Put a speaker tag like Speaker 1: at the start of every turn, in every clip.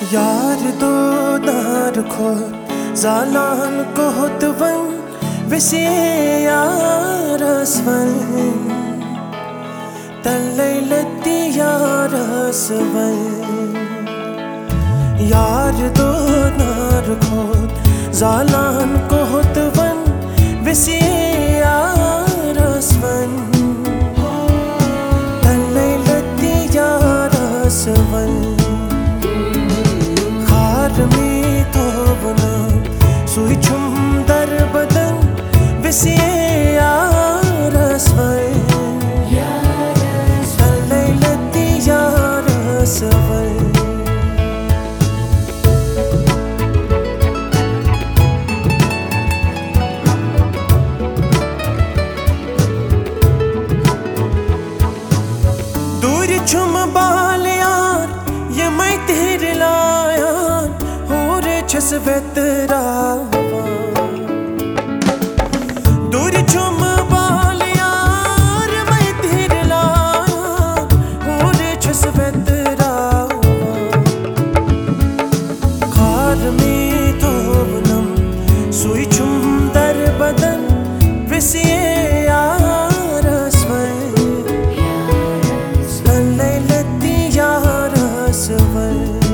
Speaker 1: यार दो दार खो जालान को होतवन विसे यारसवन तलैलती यारसवन यार दो दार खो जालान को होतवन विसे यारसवन तलैलती यारसवन में तो बना सुई छुम दर बदन विसे यारसवन तलैलती यारसवन दूर छुम बाल यार ये मैं तेरे लाया छस बेतरावा दूर छुम बाल यार मैं तेरे लाया होरे छस बेतरावा खार में तो नम सुई छुम दर बदन विसे यारसवन तलैलती यारसवन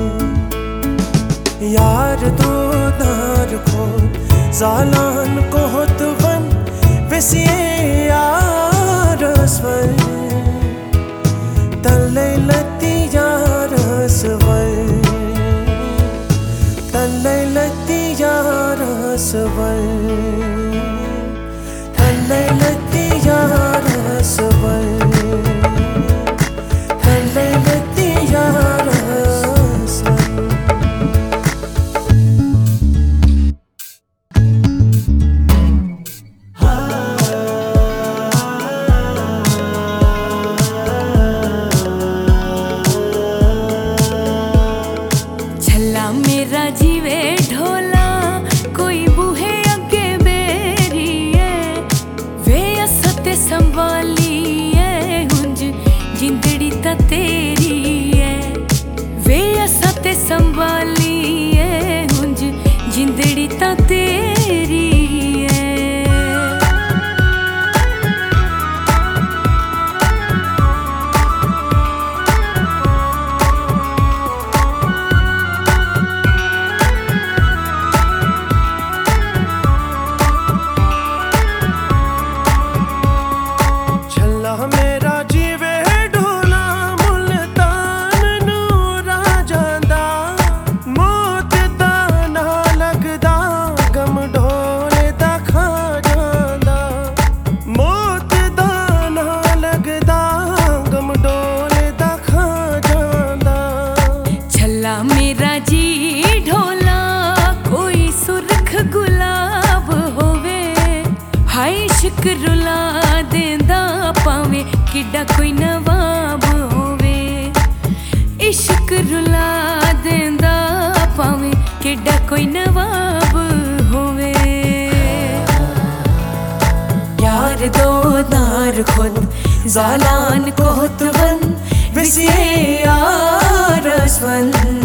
Speaker 1: यार दो दार खो जालान को होतवन विसे यारसवन तलैलती यारसवन तलैलती यारसवन तलैलती यारसवन तलैलती यारसवन।
Speaker 2: मेरा जीवे ढोला कोई बूहे अगे बेरिए वे असते संभालिए हुंज जिंदड़ी ता तेरी है वे असते संभालिए हुंज जिंदड़ी ता तेरी है।
Speaker 1: मेरा जीवे ढोला मुल्तान नू राजांदा मौत दा ना लगदा गम ढोले दा खा जांदा मौत दा ना लगदा गम ढोले दा खा जांदा।
Speaker 2: छल्ला मेरा जी ढोला कोई सुरख गुलाब होवे हाय इश्क रुला देंदा पावे किड्डा कोई नवाब होवे इश्क रुला देंदा पावे किड्डा कोई नवाब होवे। यार दो दार खुद जालान को होतवन विसे यारसवन